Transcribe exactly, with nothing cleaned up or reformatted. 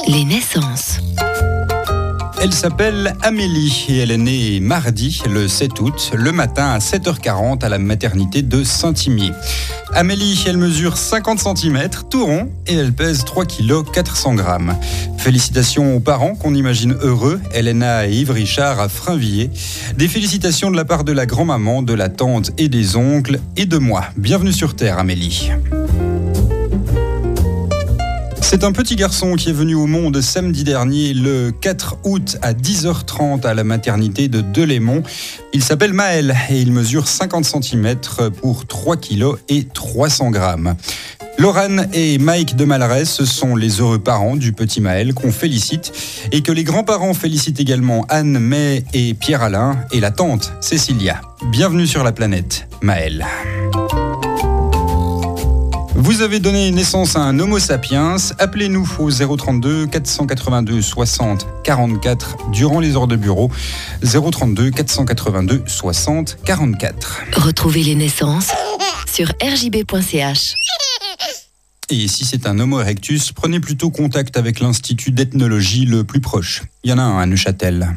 Les naissances. Elle s'appelle Amélie et elle est née mardi, le sept août, le matin à sept heures quarante à la maternité de Saint-Imier. Amélie, elle mesure cinquante centimètres, tout rond, et elle pèse trois virgule quatre grammes. Félicitations aux parents qu'on imagine heureux, Elena et Yves Richard à Frainvilliers. Des félicitations de la part de la grand-maman, de la tante et des oncles, et de moi. Bienvenue sur Terre, Amélie. C'est un petit garçon qui est venu au monde samedi dernier, le quatre août à dix heures trente à la maternité de Delémont. Il s'appelle Maël et il mesure cinquante centimètres pour trois virgule trois grammes. Laurane et Mike de Malaret, ce sont les heureux parents du petit Maël qu'on félicite et que les grands-parents félicitent également Anne, May et Pierre-Alain et la tante Cécilia. Bienvenue sur la planète, Maël. Vous avez donné naissance à un Homo sapiens. Appelez-nous au zéro trente-deux quatre cent quatre-vingt-deux soixante quarante-quatre durant les heures de bureau. zéro trente-deux quatre cent quatre-vingt-deux soixante quarante-quatre. Retrouvez les naissances sur r j b point c h. Et si c'est un Homo erectus, prenez plutôt contact avec l'Institut d'ethnologie le plus proche. Il y en a un à Neuchâtel.